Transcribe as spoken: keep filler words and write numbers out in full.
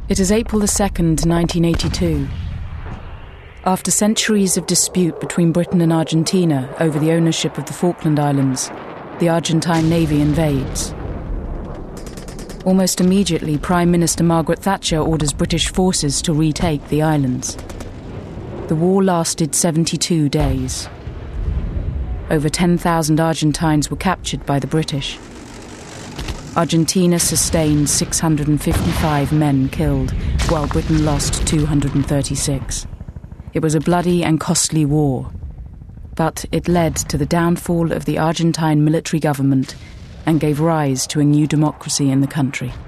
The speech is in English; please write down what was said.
It is April the second, nineteen eighty-two. After centuries of dispute between Britain and Argentina over the ownership of the Falkland Islands, the Argentine Navy invades. Almost immediately, Prime Minister Margaret Thatcher orders British forces to retake the islands. The war lasted seventy-two days. Over ten thousand Argentines were captured by the British. Argentina sustained six hundred fifty-five men killed, while Britain lost two hundred thirty-six. It was a bloody and costly war, but it led to the downfall of the Argentine military government and gave rise to a new democracy in the country.